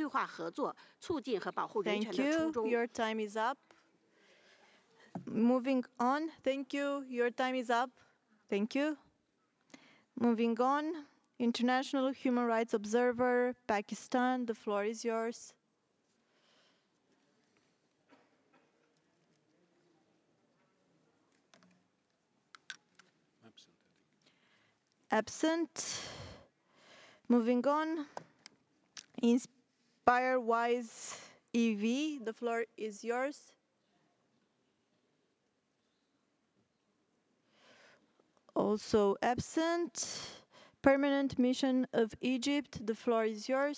对话合作，促进和保护人权 Thank 的初 you. 衷。 Your time is up. Moving on. Thank you. Your time is up. Thank you. Moving on. International Human Rights Observer, Pakistan. The floor is yours. Absent. Moving on. InspireWise EV. The floor is yours. Also absent. Permanent Mission of Egypt. The floor is yours.